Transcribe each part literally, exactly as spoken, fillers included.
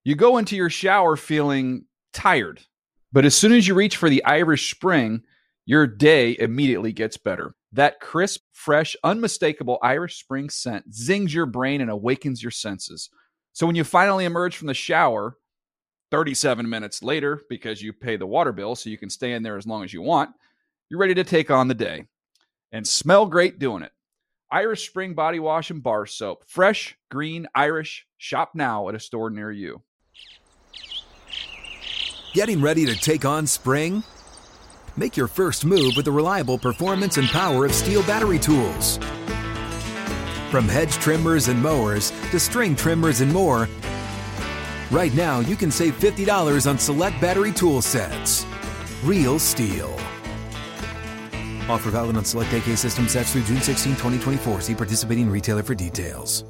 You go into your shower feeling tired, but as soon as you reach for the Irish Spring, your day immediately gets better. That crisp, fresh, unmistakable Irish Spring scent zings your brain and awakens your senses. So when you finally emerge from the shower, thirty-seven minutes later, because you pay the water bill so you can stay in there as long as you want, you're ready to take on the day. And smell great doing it. Irish Spring Body Wash and Bar Soap. Fresh, green, Irish. Shop now at a store near you. Getting ready to take on spring? Make your first move with the reliable performance and power of Steel battery tools. From hedge trimmers and mowers to string trimmers and more, right now you can save fifty dollars on select battery tool sets. Real Steel. Offer valid on select A K system sets through June sixteenth, twenty twenty-four. See participating retailer for details.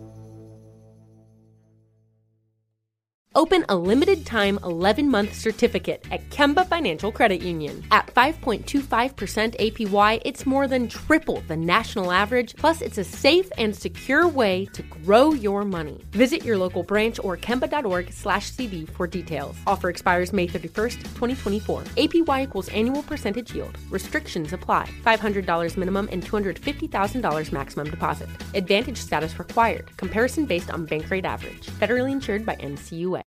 Open a limited-time eleven-month certificate at Kemba Financial Credit Union. At five point two five percent A P Y, it's more than triple the national average, plus it's a safe and secure way to grow your money. Visit your local branch or kemba.org slash CD for details. Offer expires May thirty-first, twenty twenty-four. A P Y equals annual percentage yield. Restrictions apply. five hundred dollars minimum and two hundred fifty thousand dollars maximum deposit. Advantage status required. Comparison based on bank rate average. Federally insured by N C U A.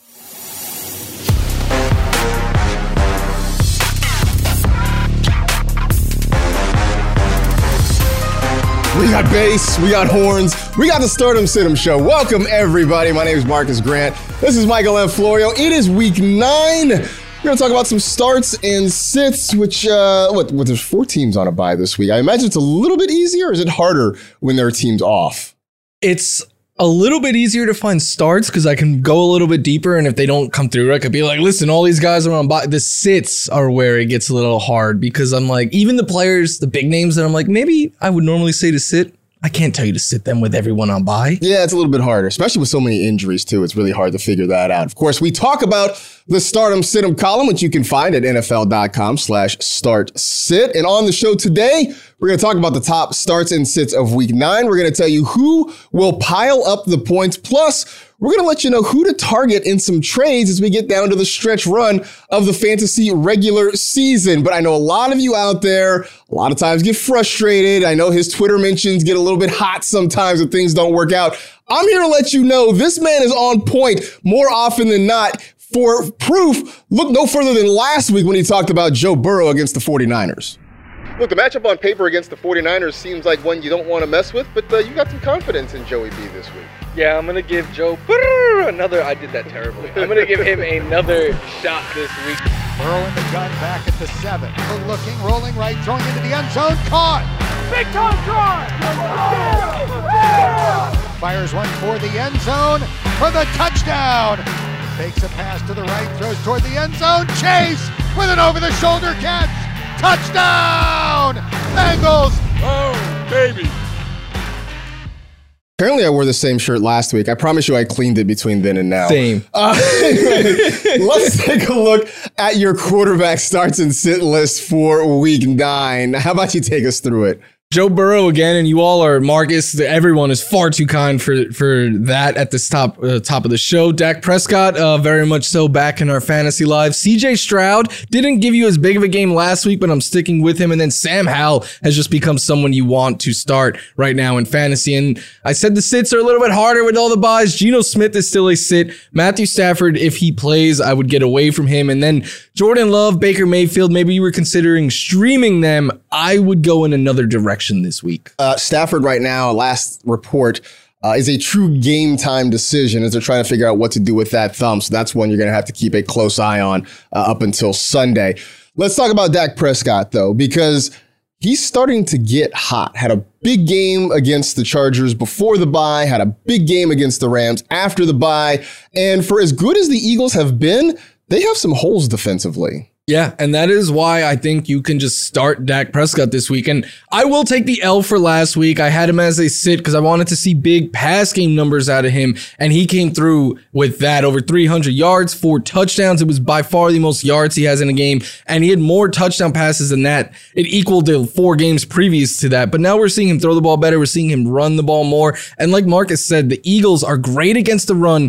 We got bass, we got horns, we got the Stardom Situm Show. Welcome, everybody. My name is Marcus Grant. This is Michael M. Florio. It is week nine. We're going to talk about some starts and sits, which, uh, what, what, there's four teams on a bye this week. I imagine it's a little bit easier, or is it harder when there are teams off? It's a little bit easier to find starts because I can go a little bit deeper, and if they don't come through, I could be like, listen, all these guys are on bye. The sits are where it gets a little hard because I'm like, even the players, the big names that I'm like, maybe I would normally say to sit, I can't tell you to sit them with everyone on bye. Yeah, it's a little bit harder, especially with so many injuries, too. It's really hard to figure that out. Of course, we talk about the Stardom Situm column, which you can find at nfl.com slash start sit. And on the show today, we're going to talk about the top starts and sits of week nine. We're going to tell you who will pile up the points. Plus, we're going to let you know who to target in some trades as we get down to the stretch run of the fantasy regular season. But I know a lot of you out there, a lot of times get frustrated. I know his Twitter mentions get a little bit hot sometimes when things don't work out. I'm here to let you know this man is on point more often than not. For proof, look no further than last week when he talked about Joe Burrow against the 49ers. Look, the matchup on paper against the 49ers seems like one you don't want to mess with, but uh, you got some confidence in Joey B this week. Yeah, I'm going to give Joe another, I did that terribly. I'm going to give him another shot this week. Burrow in the gun, back at the seven. Good looking, rolling right, throwing into the end zone, caught! Big time drive! Fires one for the end zone for the touchdown! Takes a pass to the right, throws toward the end zone, Chase with an over-the-shoulder catch! Touchdown! Bengals! Oh, baby! Apparently I wore the same shirt last week. I promise you I cleaned it between then and now. Same. Uh, let's take a look at your quarterback starts and sit list for week nine. How about you take us through it? Joe Burrow again, and you all are, Marcus, everyone is far too kind for for that at this top uh, top of the show. Dak Prescott, uh, very much so back in our fantasy lives. C J Stroud didn't give you as big of a game last week, but I'm sticking with him. And then Sam Howell has just become someone you want to start right now in fantasy. And I said the sits are a little bit harder with all the buys. Geno Smith is still a sit. Matthew Stafford, if he plays, I would get away from him. And then Jordan Love, Baker Mayfield, maybe you were considering streaming them. I would go in another direction this week. Uh, Stafford right now, last report, uh, is a true game time decision as they're trying to figure out what to do with that thumb. So that's one you're going to have to keep a close eye on uh, up until Sunday. Let's talk about Dak Prescott, though, because he's starting to get hot. Had a big game against the Chargers before the bye, had a big game against the Rams after the bye. And for as good as the Eagles have been, they have some holes defensively. Yeah, and that is why I think you can just start Dak Prescott this week. And I will take the L for last week. I had him as a sit because I wanted to see big pass game numbers out of him, and he came through with that. Over three hundred yards, four touchdowns. It was by far the most yards he has in a game, and he had more touchdown passes than that. It equaled the four games previous to that, but now we're seeing him throw the ball better. We're seeing him run the ball more, and like Marcus said, the Eagles are great against the run,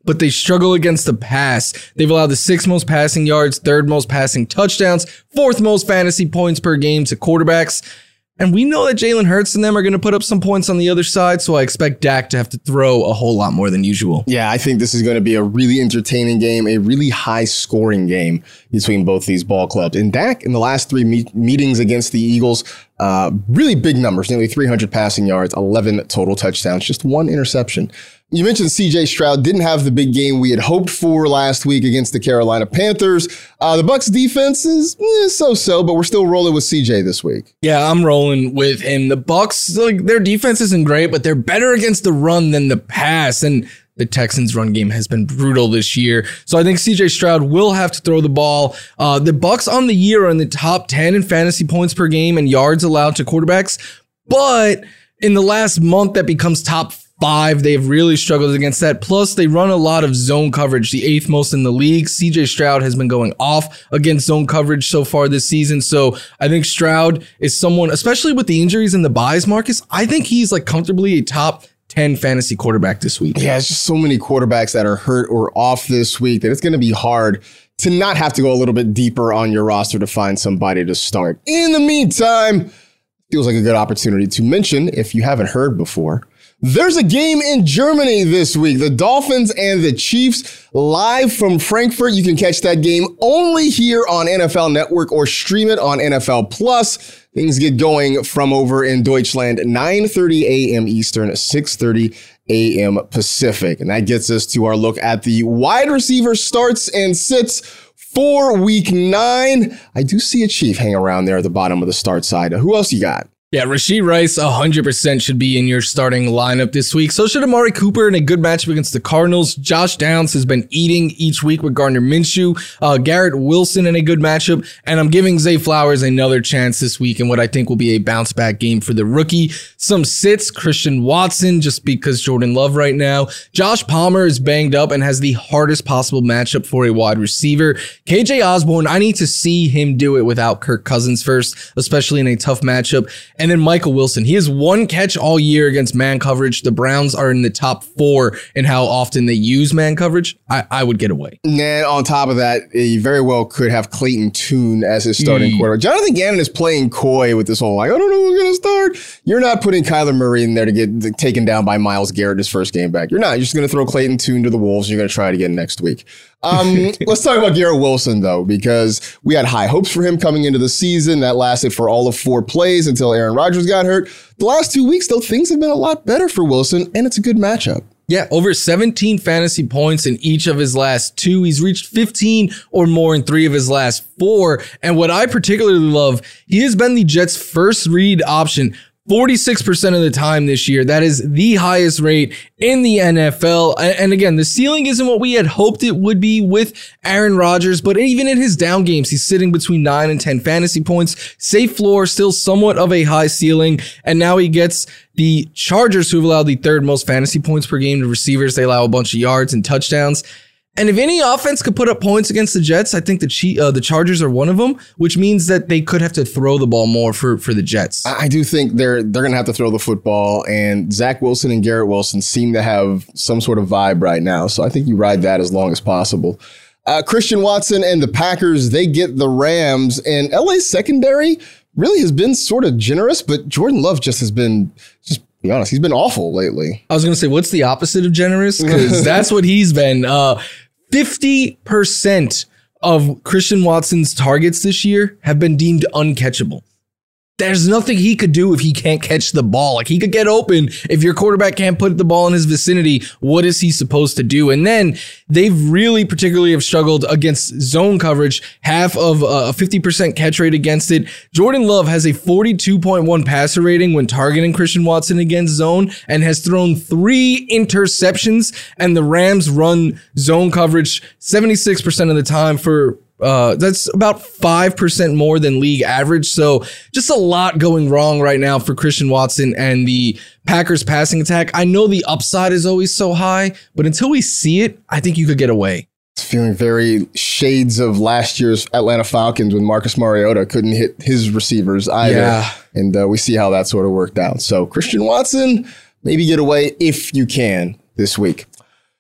but they struggle against the pass. They've allowed the sixth most passing yards, third most passing touchdowns, fourth most fantasy points per game to quarterbacks. And we know that Jalen Hurts and them are going to put up some points on the other side, so I expect Dak to have to throw a whole lot more than usual. Yeah, I think this is going to be a really entertaining game, a really high-scoring game between both these ball clubs. And Dak, in the last three meet- meetings against the Eagles, uh, really big numbers, nearly three hundred passing yards, eleven total touchdowns, just one interception. You mentioned C J Stroud didn't have the big game we had hoped for last week against the Carolina Panthers. Uh, the Bucs defense is eh, so-so, but we're still rolling with C J this week. Yeah, I'm rolling with him. The Bucs, like, their defense isn't great, but they're better against the run than the pass. And the Texans' run game has been brutal this year. So I think C J Stroud will have to throw the ball. Uh, the Bucs on the year are in the top ten in fantasy points per game and yards allowed to quarterbacks. But in the last month, that becomes top five. They've really struggled against that. Plus, they run a lot of zone coverage, the eighth most in the league. C J Stroud has been going off against zone coverage so far this season. So I think Stroud is someone, especially with the injuries and the buys, Marcus, I think he's like comfortably a top ten fantasy quarterback this week. Yeah, it's just so many quarterbacks that are hurt or off this week that it's going to be hard to not have to go a little bit deeper on your roster to find somebody to start. In the meantime, feels like a good opportunity to mention, if you haven't heard before, there's a game in Germany this week. The Dolphins and the Chiefs live from Frankfurt. You can catch that game only here on N F L Network or stream it on N F L Plus. Things get going from over in Deutschland, nine thirty a.m. Eastern, six thirty a.m. Pacific. And that gets us to our look at the wide receiver starts and sits for week nine. I do see a Chief hang around there at the bottom of the start side. Who else you got? Yeah, Rashee Rice one hundred percent should be in your starting lineup this week. So should Amari Cooper in a good matchup against the Cardinals. Josh Downs has been eating each week with Gardner Minshew. Uh, Garrett Wilson in a good matchup. And I'm giving Zay Flowers another chance this week in what I think will be a bounce back game for the rookie. Some sits, Christian Watson, just because Jordan Love right now. Josh Palmer is banged up and has the hardest possible matchup for a wide receiver. K J Osborne, I need to see him do it without Kirk Cousins first, especially in a tough matchup. And then Michael Wilson. He has one catch all year against man coverage. The Browns are in the top four in how often they use man coverage. I, I would get away. And on top of that, he very well could have Clayton Tune as his starting mm. quarterback. Jonathan Gannon is playing coy with this whole, like, I don't know who's going to start. You're not putting Kyler Murray in there to get taken down by Myles Garrett his first game back. You're not. You're just going to throw Clayton Tune to the Wolves. And you're going to try it again next week. Um, let's talk about Garrett Wilson, though, because we had high hopes for him coming into the season. That lasted for all of four plays until Aaron Rodgers got hurt. The last two weeks, though, things have been a lot better for Wilson, and it's a good matchup. Yeah, over seventeen fantasy points in each of his last two. He's reached fifteen or more in three of his last four. And what I particularly love, he has been the Jets' first read option forty-six percent of the time this year. That is the highest rate in the N F L. And again, the ceiling isn't what we had hoped it would be with Aaron Rodgers, but even in his down games, he's sitting between nine and ten fantasy points. Safe floor, still somewhat of a high ceiling. And now he gets the Chargers, who have allowed the third most fantasy points per game to receivers. They allow a bunch of yards and touchdowns. And if any offense could put up points against the Jets, I think the Chi- uh, the Chargers are one of them, which means that they could have to throw the ball more for, for the Jets. I do think they're they're going to have to throw the football, and Zach Wilson and Garrett Wilson seem to have some sort of vibe right now. So I think you ride that as long as possible. Uh, Christian Watson and the Packers, they get the Rams, and L A's secondary really has been sort of generous, but Jordan Love just has been, just be honest, he's been awful lately. I was going to say, what's the opposite of generous? Because that's what he's been. Uh, fifty percent of Christian Watson's targets this year have been deemed uncatchable. There's nothing he could do if he can't catch the ball. Like, he could get open. If your quarterback can't put the ball in his vicinity, what is he supposed to do? And then they've really particularly have struggled against zone coverage, half of a fifty percent catch rate against it. Jordan Love has a forty-two point one passer rating when targeting Christian Watson against zone and has thrown three interceptions. And the Rams run zone coverage seventy-six percent of the time for Uh, that's about five percent more than league average. So just a lot going wrong right now for Christian Watson and the Packers passing attack. I know the upside is always so high, but until we see it, I think you could get away. It's feeling very shades of last year's Atlanta Falcons when Marcus Mariota couldn't hit his receivers either. Yeah. And uh, we see how that sort of worked out. So Christian Watson, maybe get away if you can this week.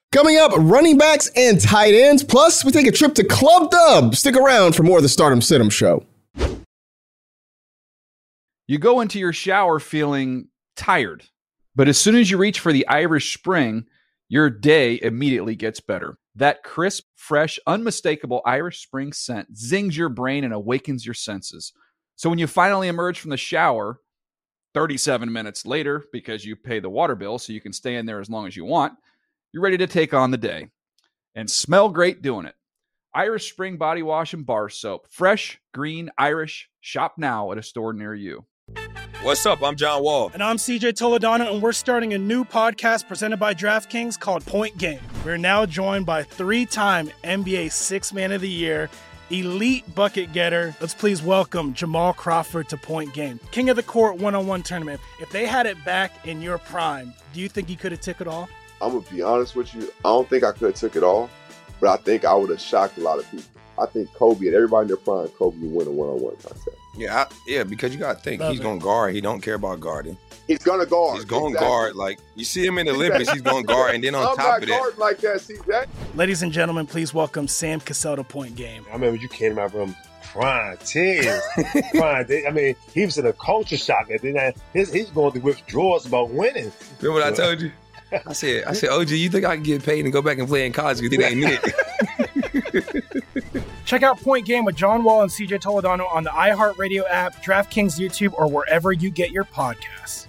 Coming up, running backs and tight ends. Plus, we take a trip to Club Dub. Stick around for more of the Stardom Situm Show. You go into your shower feeling tired, but as soon as you reach for the Irish Spring, your day immediately gets better. That crisp, fresh, unmistakable Irish Spring scent zings your brain and awakens your senses. So when you finally emerge from the shower, thirty-seven minutes later, because you pay the water bill so you can stay in there as long as you want, you're ready to take on the day and smell great doing it. Irish Spring Body Wash and Bar Soap. Fresh, green, Irish. Shop now at a store near you. What's up? I'm John Wall. And I'm C J Toledano, and we're starting a new podcast presented by DraftKings called Point Game. We're now joined by three-time N B A Sixth Man of the Year, elite bucket getter. Let's please welcome Jamal Crawford to Point Game. King of the Court one-on-one tournament. If they had it back in your prime, do you think you could have took it all? I'm going to be honest with you. I don't think I could have took it all, but I think I would have shocked a lot of people. I think Kobe and everybody in their prime, Kobe would win a one-on-one contest. Yeah, I, yeah, because you got to think, Love he's going to guard. He don't care about guarding. He's going to guard. He's going to exactly. guard. Like, you see him in the Olympics, he's going to guard. And then on I'm top of that. I'm not guarding like that, C J. Ladies and gentlemen, please welcome Sam Cassell to Point Game. I remember you came out from prime ten. prime, I mean, he was in a culture shock. And then his, he's going through withdrawals about winning. Remember what I told you? I said, I said, O G, you think I can get paid and go back and play in college because it ain't it? Check out Point Game with John Wall and C J Toledano on the iHeartRadio app, DraftKings YouTube, or wherever you get your podcasts.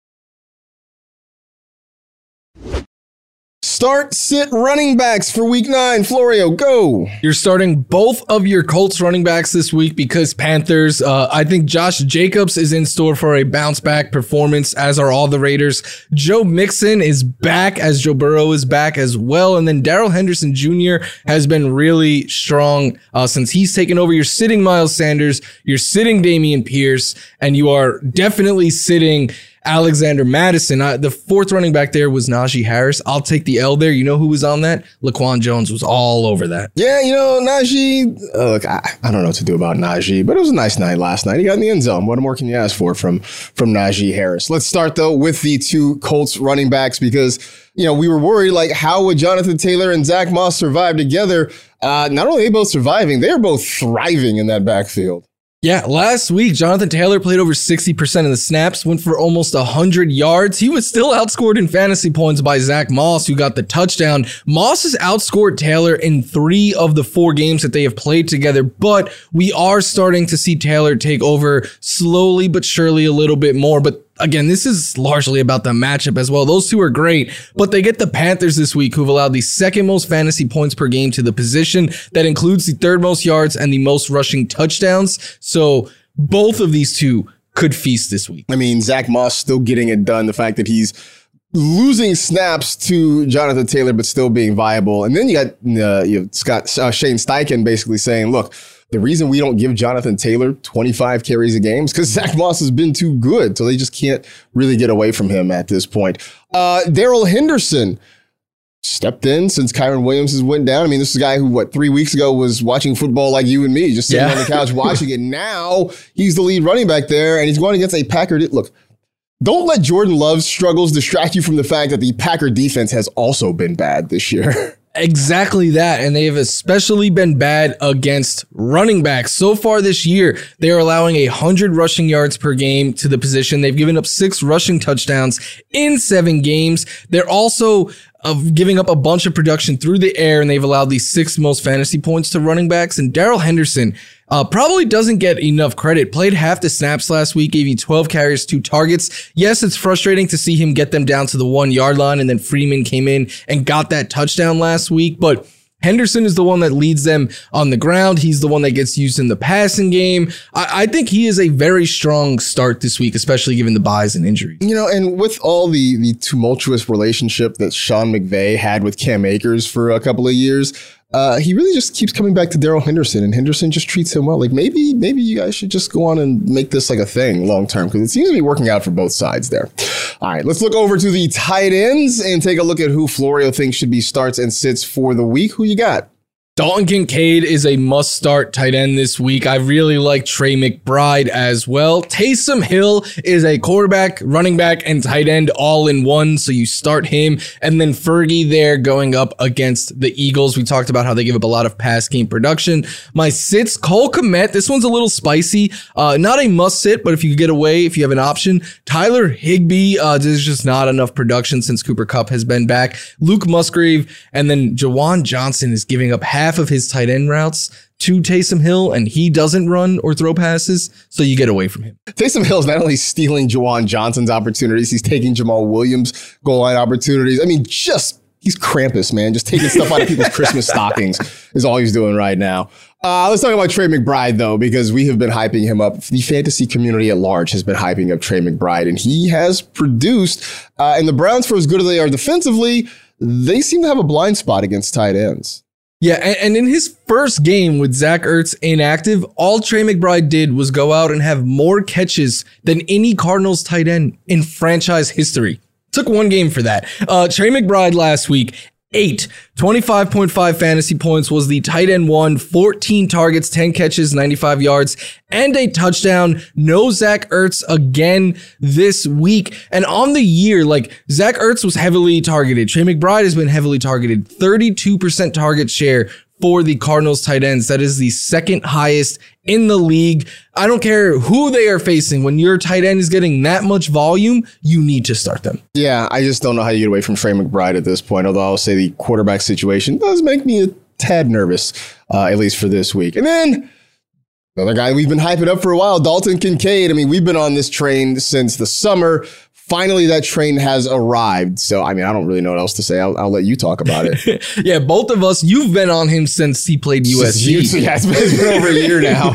Start, sit running backs for week nine. Florio, go. You're starting both of your Colts running backs this week because Panthers, uh, I think Josh Jacobs is in store for a bounce back performance, as are all the Raiders. Joe Mixon is back, as Joe Burrow is back as well. And then Darrell Henderson Junior has been really strong uh, since he's taken over. You're sitting Miles Sanders, you're sitting Dameon Pierce, and you are definitely sitting Alexander Madison. Uh, the fourth running back there was Najee Harris. I'll take the L there. You know who was on that? Laquan Jones was all over that. Yeah, you know, Najee, uh, look, I, I don't know what to do about Najee, but it was a nice night last night. He got in the end zone. What more can you ask for from, from Najee Harris? Let's start, though, with the two Colts running backs because, you know, we were worried, like, how would Jonathan Taylor and Zach Moss survive together? Uh, not only are they both surviving, they're both thriving in that backfield. Yeah, last week, Jonathan Taylor played over sixty percent of the snaps, went for almost one hundred yards. He was still outscored in fantasy points by Zach Moss, who got the touchdown. Moss has outscored Taylor in three of the four games that they have played together, but we are starting to see Taylor take over slowly but surely a little bit more. But again, this is largely about the matchup as well. Those two are great, but they get the Panthers this week, who've allowed the second most fantasy points per game to the position. That includes the third most yards and the most rushing touchdowns. So both of these two could feast this week. I mean, Zach Moss still getting it done. The fact that he's losing snaps to Jonathan Taylor, but still being viable. And then you got uh, you know, Scott uh, Shane Steichen basically saying, look, the reason we don't give Jonathan Taylor twenty-five carries a game is because Zach Moss has been too good. So they just can't really get away from him at this point. Uh, Darrell Henderson stepped in since Kyron Williams has went down. I mean, this is a guy who, what, three weeks ago was watching football like you and me, just sitting yeah. on the couch watching it. Now he's the lead running back there, and he's going against a Packer. Look, don't let Jordan Love's struggles distract you from the fact that the Packer defense has also been bad this year. Exactly that. And they have especially been bad against running backs. So far this year, they are allowing one hundred rushing yards per game to the position. They've given up six rushing touchdowns in seven games. They're also of giving up a bunch of production through the air, and they've allowed the sixth most fantasy points to running backs. And Darrell Henderson uh, probably doesn't get enough credit. Played half the snaps last week, gave you twelve carries, two targets. Yes, it's frustrating to see him get them down to the one yard line, and then Freeman came in and got that touchdown last week. But Henderson is the one that leads them on the ground. He's the one that gets used in the passing game. I, I think he is a very strong start this week, especially given the buys and injuries. You know, and with all the the tumultuous relationship that Sean McVay had with Cam Akers for a couple of years, uh, he really just keeps coming back to Darrell Henderson, and Henderson just treats him well. Like maybe, maybe you guys should just go on and make this like a thing long term, because it seems to be working out for both sides there. All right, let's look over to the tight ends and take a look at who Florio thinks should be starts and sits for the week. Who you got? Dalton Kincaid is a must-start tight end this week. I really like Trey McBride as well. Taysom Hill is a quarterback, running back, and tight end all in one, so you start him. And then Fergie there going up against the Eagles. We talked about how they give up a lot of pass game production. My sits, Cole Kmet. This one's a little spicy. Uh, not a must-sit, but if you could get away, if you have an option. Tyler Higbee, uh, there's just not enough production since Cooper Kupp has been back. Luke Musgrave, and then Jawan Johnson is giving up half half of his tight end routes to Taysom Hill, and he doesn't run or throw passes, so you get away from him. Taysom Hill is not only stealing Jawan Johnson's opportunities, he's taking Jamal Williams' goal line opportunities. I mean, just, he's Krampus, man. Just taking stuff out of people's Christmas stockings is all he's doing right now. Uh, let's talk about Trey McBride, though, because we have been hyping him up. The fantasy community at large has been hyping up Trey McBride, and he has produced. Uh, and the Browns, for as good as they are defensively, they seem to have a blind spot against tight ends. Yeah, and in his first game with Zach Ertz inactive, all Trey McBride did was go out and have more catches than any Cardinals tight end in franchise history. Took one game for that. Uh, Trey McBride last week, eight, twenty-five point five fantasy points, was the tight end one, fourteen targets, ten catches, ninety-five yards, and a touchdown. No Zach Ertz again this week. And on the year, like, Zach Ertz was heavily targeted. Trey McBride has been heavily targeted. thirty-two percent target share for the Cardinals tight ends. That is the second highest in the league. I don't care who they are facing. When your tight end is getting that much volume, you need to start them. Yeah, I just don't know how you get away from Trey McBride at this point, although I'll say the quarterback situation does make me a tad nervous, uh, at least for this week. And then another guy we've been hyping up for a while, Dalton Kincaid. I mean, we've been on this train since the summer. Finally, that train has arrived. So, I mean, I don't really know what else to say. I'll, I'll let you talk about it. Yeah, both of us, you've been on him since he played U S G. Yeah, it's been, it's been over a year now.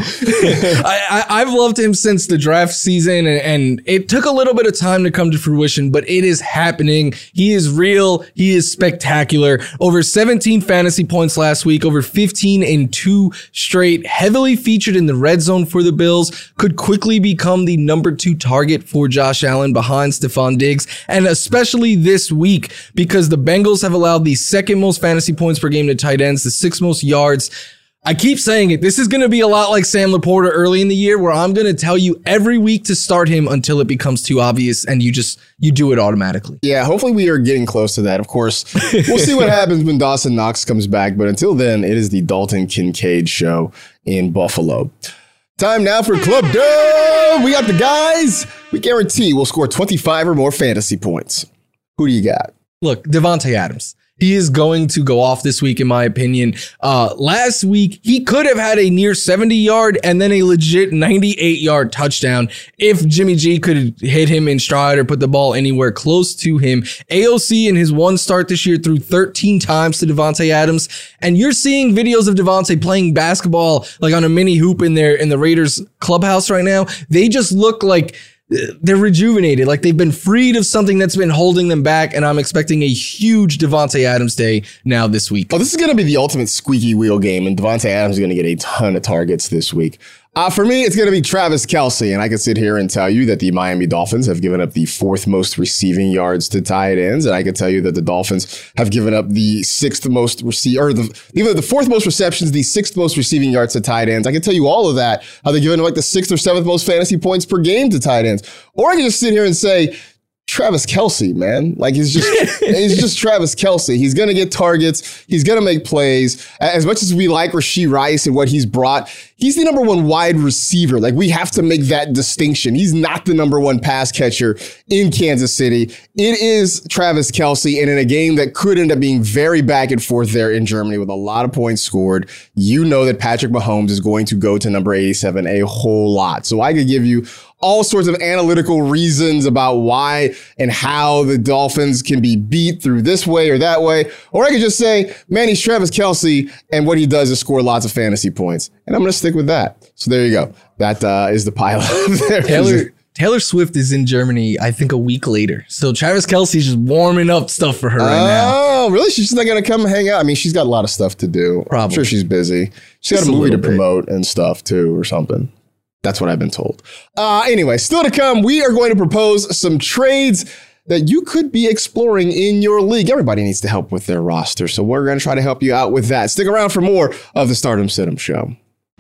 I, I, I've loved him since the draft season, and, and it took a little bit of time to come to fruition, but it is happening. He is real. He is spectacular. Over seventeen fantasy points last week, over fifteen in two straight, heavily featured in the red zone for the Bills, could quickly become the number two target for Josh Allen behind Stephon Diggs, and especially this week because the Bengals have allowed the second most fantasy points per game to tight ends, the sixth most yards. I keep saying it. This is going to be a lot like Sam Laporta early in the year, where I'm going to tell you every week to start him until it becomes too obvious and you just, you do it automatically. Yeah, hopefully we are getting close to that. Of course, we'll see what happens when Dawson Knox comes back. But until then, it is the Dalton Kincaid show in Buffalo. Time now for Club Dub. We got the guys. We guarantee we'll score twenty-five or more fantasy points. Who do you got? Look, Davante Adams. He is going to go off this week, in my opinion. Uh, last week, he could have had a near seventy-yard and then a legit ninety-eight-yard touchdown if Jimmy G could hit him in stride or put the ball anywhere close to him. A O C in his one start this year threw thirteen times to Davante Adams, and you're seeing videos of Davante playing basketball like on a mini hoop in their in the Raiders clubhouse right now. They just look like they're rejuvenated, like they've been freed of something that's been holding them back, and I'm expecting a huge Davante Adams day now this week. Oh, this is going to be the ultimate squeaky wheel game, and Davante Adams is going to get a ton of targets this week. Uh, for me, it's going to be Travis Kelce, and I can sit here and tell you that the Miami Dolphins have given up the fourth most receiving yards to tight ends, and I can tell you that the Dolphins have given up the sixth most receive or the even the fourth most receptions, the sixth most receiving yards to tight ends. I can tell you all of that. How they're giving like the sixth or seventh most fantasy points per game to tight ends, or I can just sit here and say Travis Kelce, man. Like, he's just he's just Travis Kelce. He's going to get targets. He's going to make plays. As much as we like Rashee Rice and what he's brought, he's the number one wide receiver. Like, we have to make that distinction. He's not the number one pass catcher in Kansas City. It is Travis Kelce, and in a game that could end up being very back and forth there in Germany with a lot of points scored, you know that Patrick Mahomes is going to go to number eighty-seven a whole lot. So I could give you all sorts of analytical reasons about why and how the Dolphins can be beat through this way or that way. Or I could just say, man, he's Travis Kelce, and what he does is score lots of fantasy points. And I'm going to stick with that. So there you go. That uh, is the pile there. Taylor, Taylor Swift is in Germany, I think, a week later. So Travis Kelce's just warming up stuff for her right now. Oh, really? She's just not going to come hang out? I mean, she's got a lot of stuff to do. Probably. I'm sure she's busy. She's got a movie to promote and stuff, too, or something. That's what I've been told. Uh, anyway, still to come, we are going to propose some trades that you could be exploring in your league. Everybody needs to help with their roster, so we're going to try to help you out with that. Stick around for more of the Stardom Situm Show.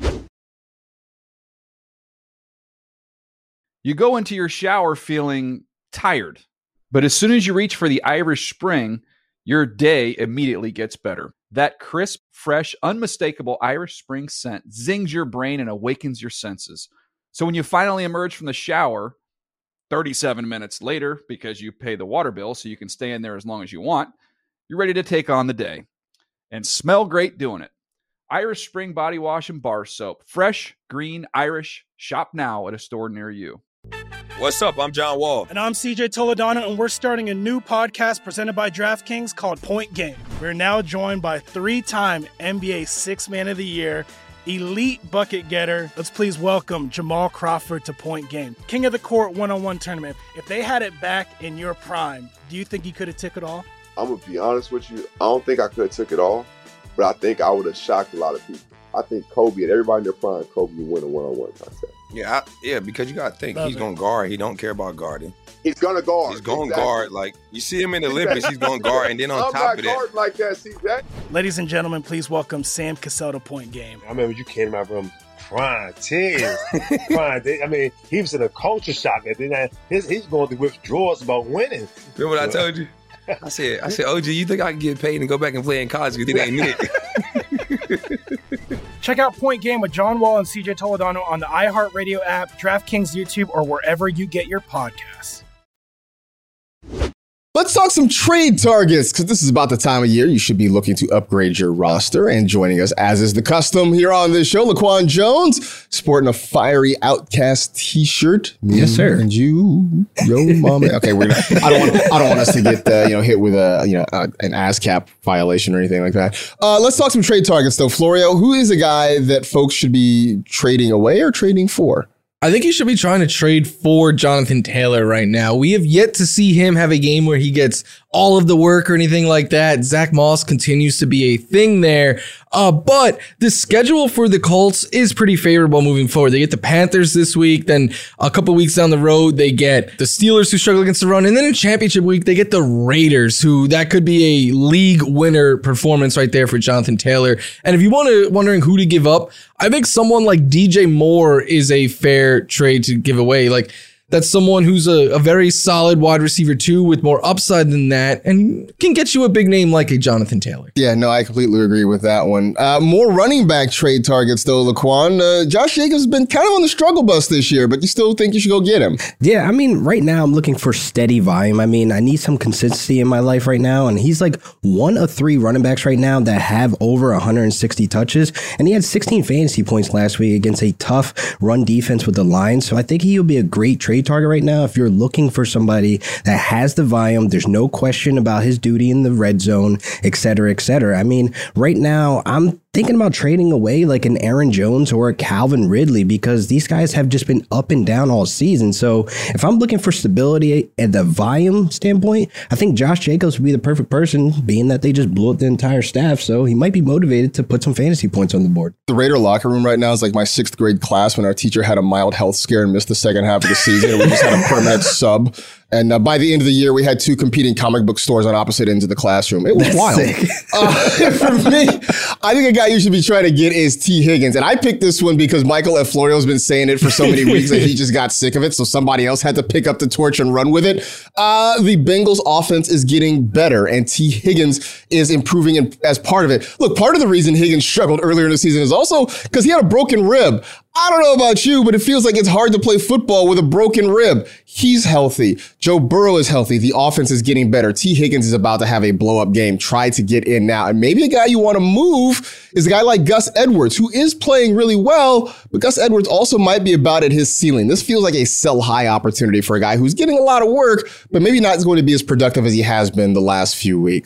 You go into your shower feeling tired, but as soon as you reach for the Irish Spring, your day immediately gets better. That crisp, fresh, unmistakable Irish Spring scent zings your brain and awakens your senses. So when you finally emerge from the shower, thirty-seven minutes later, because you pay the water bill so you can stay in there as long as you want, you're ready to take on the day. And smell great doing it. Irish Spring Body Wash and Bar Soap. Fresh, green, Irish. Shop now at a store near you. What's up? I'm John Wall. And I'm C J Toledano, and we're starting a new podcast presented by DraftKings called Point Game. We're now joined by three-time N B A Sixth Man of the Year, elite bucket getter. Let's please welcome Jamal Crawford to Point Game. King of the Court one-on-one tournament. If they had it back in your prime, do you think you could have took it all? I'm going to be honest with you. I don't think I could have took it all, but I think I would have shocked a lot of people. I think Kobe and everybody in their prime, Kobe would win a one-on-one contest. Yeah, I, yeah, because you got to think, Love he's it. going to guard. He don't care about guarding. He's going to guard. He's going to Exactly. guard. Like, you see him in the Olympics, he's going to guard. And then on I'm top not of that, guarding like that, C J. Ladies and gentlemen, please welcome Sam Cassell to Point Game. I remember you came to my room crying, tears, crying. I mean, he was in a culture shock. And then I, his, he's going through withdrawals about winning. remember what I told you? I said, I said, O G, you think I can get paid and go back and play in college because it ain't it? Check out Point Game with John Wall and C J Toledano on the iHeartRadio app, DraftKings YouTube, or wherever you get your podcasts. Let's talk some trade targets, because this is about the time of year you should be looking to upgrade your roster. And joining us, as is the custom here on this show, Laquan Jones, sporting a fiery Outcast T-shirt. Me Yes, sir. And you, yo, mama. Okay, we're gonna. I don't want. I don't want us to get uh, you know hit with a you know uh, an ASCAP violation or anything like that. Uh, let's talk some trade targets, though. Florio, who is a guy that folks should be trading away or trading for? I think you should be trying to trade for Jonathan Taylor right now. We have yet to see him have a game where he gets all of the work or anything like that. Zach Moss continues to be a thing there. Uh, but the schedule for the Colts is pretty favorable moving forward. They get the Panthers this week. Then a couple weeks down the road, they get the Steelers, who struggle against the run. And then in championship week, they get the Raiders, who that could be a league winner performance right there for Jonathan Taylor. And if you want to wondering who to give up, I think someone like D J Moore is a fair trade to give away. Like, that's someone who's a, a very solid wide receiver too, with more upside than that, and can get you a big name like a Jonathan Taylor. Yeah, no, I completely agree with that one. Uh, more running back trade targets, though, Laquan. Uh, Josh Jacobs has been kind of on the struggle bus this year, but you still think you should go get him? Yeah, I mean, right now I'm looking for steady volume. I mean, I need some consistency in my life right now, and he's like one of three running backs right now that have over one hundred sixty touches, and he had sixteen fantasy points last week against a tough run defense with the Lions, so I think he'll be a great trade target right now if you're looking for somebody that has the volume. There's no question about his duty in the red zone, et cetera, et cetera. I mean, right now I'm thinking about trading away like an Aaron Jones or a Calvin Ridley, because these guys have just been up and down all season. So if I'm looking for stability at the volume standpoint, I think Josh Jacobs would be the perfect person, being that they just blew up the entire staff. So he might be motivated to put some fantasy points on the board. The Raider locker room right now is like my sixth grade class when our teacher had a mild health scare and missed the second half of the season. And we just had a permanent sub. And uh, by the end of the year, we had two competing comic book stores on opposite ends of the classroom. It was That's wild. Uh, for me, I think a guy you should be trying to get is T. Higgins. And I picked this one because Michael F. Florio has been saying it for so many weeks that he just got sick of it. So somebody else had to pick up the torch and run with it. Uh, the Bengals offense is getting better, and T. Higgins is improving in, as part of it. Look, part of the reason Higgins struggled earlier in the season is also because he had a broken rib. I don't know about you, but it feels like it's hard to play football with a broken rib. He's healthy. Joe Burrow is healthy. The offense is getting better. T. Higgins is about to have a blow-up game. Try to get in now. And maybe a guy you want to move is a guy like Gus Edwards, who is playing really well, but Gus Edwards also might be about at his ceiling. This feels like a sell-high opportunity for a guy who's getting a lot of work, but maybe not going to be as productive as he has been the last few weeks.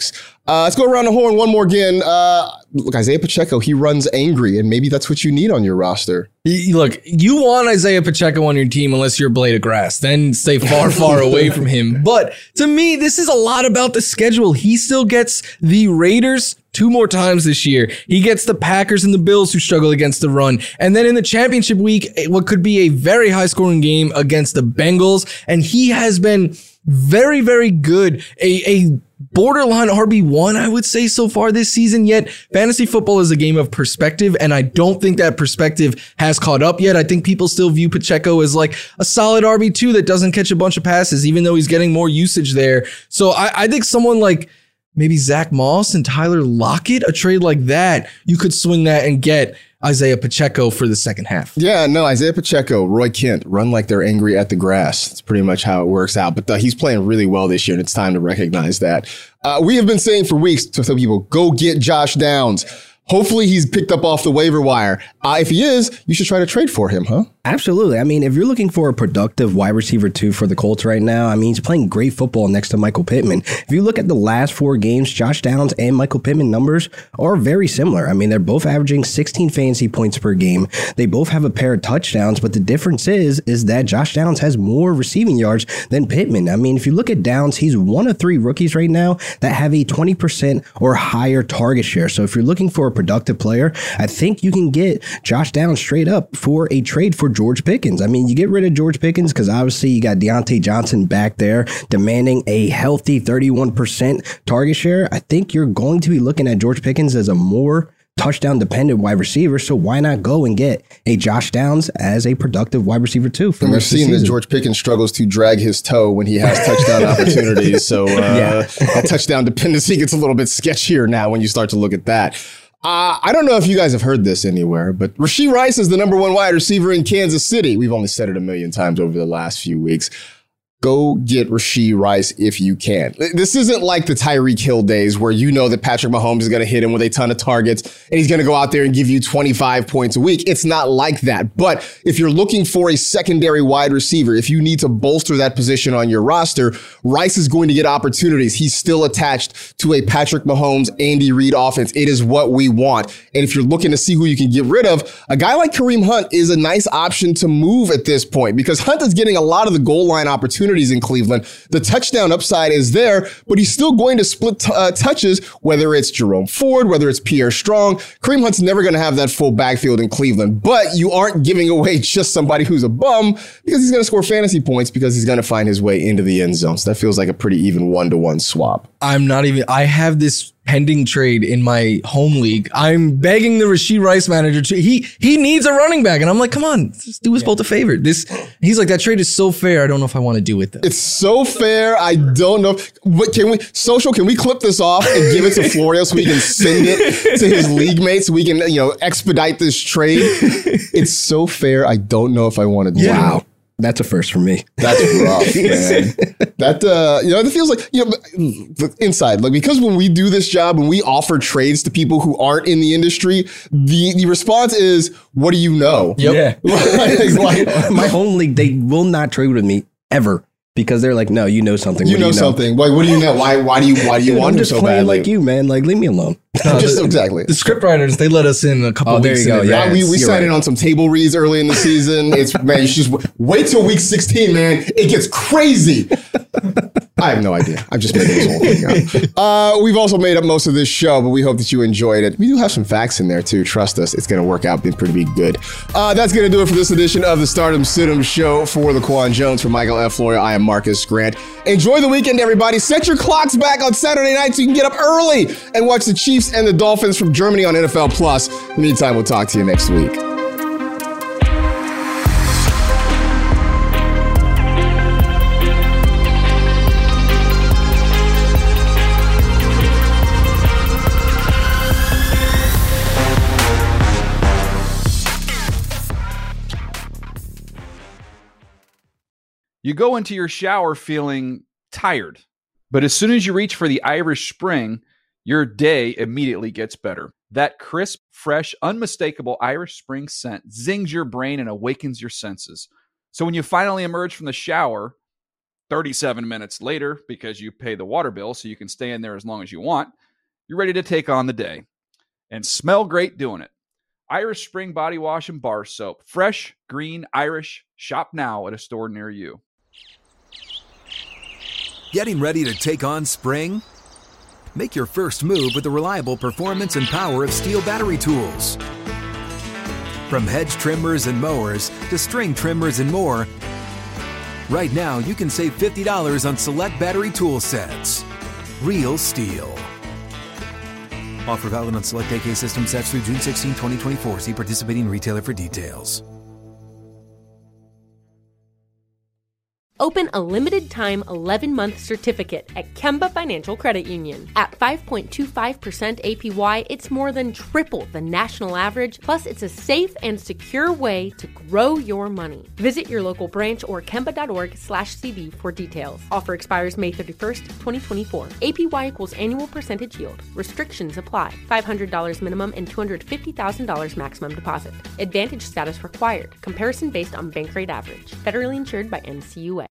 Uh, let's go around the horn one more again. Uh, look, Isaiah Pacheco, he runs angry, and maybe that's what you need on your roster. Look, you want Isaiah Pacheco on your team unless you're a blade of grass. Then stay far, far away from him. But to me, this is a lot about the schedule. He still gets the Raiders two more times this year. He gets the Packers and the Bills who struggle against the run. And then in the championship week, what could be a very high-scoring game against the Bengals. And he has been very, very good. A, a borderline R B one, I would say, so far this season. Yet fantasy football is a game of perspective, and I don't think that perspective has caught up yet. I think people still view Pacheco as like a solid R B two that doesn't catch a bunch of passes, even though he's getting more usage there. So I, I think someone like maybe Zach Moss and Tyler Lockett, a trade like that, you could swing that and get Isaiah Pacheco for the second half. Yeah, no, Isaiah Pacheco, Roy Kent, run like they're angry at the grass. That's pretty much how it works out. But uh, he's playing really well this year, and it's time to recognize that. Uh, we have been saying for weeks to some people, go get Josh Downs. Hopefully he's picked up off the waiver wire. Uh, if he is, you should try to trade for him, huh? Absolutely. I mean, if you're looking for a productive wide receiver two for the Colts right now, I mean, he's playing great football next to Michael Pittman. If you look at the last four games, Josh Downs and Michael Pittman numbers are very similar. I mean, they're both averaging sixteen fantasy points per game. They both have a pair of touchdowns, but the difference is, is that Josh Downs has more receiving yards than Pittman. I mean, if you look at Downs, he's one of three rookies right now that have a twenty percent or higher target share. So if you're looking for a productive player, I think you can get Josh Downs straight up for a trade for George Pickens. I mean, you get rid of George Pickens because obviously you got Deontay Johnson back there demanding a healthy thirty-one percent target share. I think you're going to be looking at George Pickens as a more touchdown dependent wide receiver. So why not go and get a Josh Downs as a productive wide receiver too? For and we've seen that George Pickens struggles to drag his toe when he has touchdown opportunities. So uh, yeah. that touchdown dependency gets a little bit sketchier now when you start to look at that. Uh, I don't know if you guys have heard this anywhere, but Rashee Rice is the number one wide receiver in Kansas City. We've only said it a million times over the last few weeks. Go get Rashee Rice if you can. This isn't like the Tyreek Hill days where you know that Patrick Mahomes is going to hit him with a ton of targets and he's going to go out there and give you twenty-five points a week. It's not like that. But if you're looking for a secondary wide receiver, if you need to bolster that position on your roster, Rice is going to get opportunities. He's still attached to a Patrick Mahomes, Andy Reid offense. It is what we want. And if you're looking to see who you can get rid of, a guy like Kareem Hunt is a nice option to move at this point because Hunt is getting a lot of the goal line opportunities in Cleveland. The touchdown upside is there, but he's still going to split t- uh, touches, whether it's Jerome Ford, whether it's Pierre Strong. Kareem Hunt's never going to have that full backfield in Cleveland, but you aren't giving away just somebody who's a bum because he's going to score fantasy points because he's going to find his way into the end zone. So that feels like a pretty even one-to-one swap. I'm not even, I have this pending trade in my home league. I'm begging the Rashee Rice manager to, he he needs a running back. And I'm like, come on, just do us both a favor. This, he's like, that trade is so fair. I don't know if I want to do it though. It's so fair. I don't know. What can we, social, can we clip this off and give it to Florio so we can send it to his league mates so we can, you know, expedite this trade? It's so fair. I don't know if I want to do yeah. it. Wow. That's a first for me. That's rough, man. That, uh, you know, it feels like, you know, inside, like, because when we do this job, when we offer trades to people who aren't in the industry, the, the response is, what do you know? Yep. Yeah. like, my home league, they will not trade with me ever. Because they're like, no, you know something. You know, you know something. Why? What do you know? Why? Why do you? Why do you Dude, want I'm him just so playing badly? Like you, man. Like, leave me alone. No, just the, exactly. The script writers, they let us in a couple oh, weeks. There you go. Yeah, we we You're signed right. in on some table reads early in the season. It's man, you should just wait till week sixteen, man. It gets crazy. I have no idea. I'm just making this whole thing up. Uh, we've also made up most of this show, but we hope that you enjoyed it. We do have some facts in there too. Trust us, it's going to work out. Been pretty good. Uh, that's going to do it for this edition of the Stardom Sid'em Show. For the Quan Jones, for Michael F. Florio, I am Marcus Grant. Enjoy the weekend, everybody. Set your clocks back on Saturday night so you can get up early and watch the Chiefs and the Dolphins from Germany on N F L Plus. In the meantime, we'll talk to you next week. You go into your shower feeling tired, but as soon as you reach for the Irish Spring, your day immediately gets better. That crisp, fresh, unmistakable Irish Spring scent zings your brain and awakens your senses. So when you finally emerge from the shower, thirty-seven minutes later, because you pay the water bill so you can stay in there as long as you want, you're ready to take on the day and smell great doing it. Irish Spring Body Wash and Bar Soap. Fresh, green, Irish. Shop now at a store near you. Getting ready to take on spring? Make your first move with the reliable performance and power of Steel battery tools. From hedge trimmers and mowers to string trimmers and more, right now you can save fifty dollars on select battery tool sets. Real Steel. Offer valid on select A K system sets through June sixteenth, twenty twenty-four. See participating retailer for details. Open a limited-time eleven-month certificate at Kemba Financial Credit Union. At five point two five percent A P Y, it's more than triple the national average, plus it's a safe and secure way to grow your money. Visit your local branch or kemba.org slash CD for details. Offer expires May thirty-first, twenty twenty-four. A P Y equals annual percentage yield. Restrictions apply. five hundred dollars minimum and two hundred fifty thousand dollars maximum deposit. Advantage status required. Comparison based on bank rate average. Federally insured by N C U A.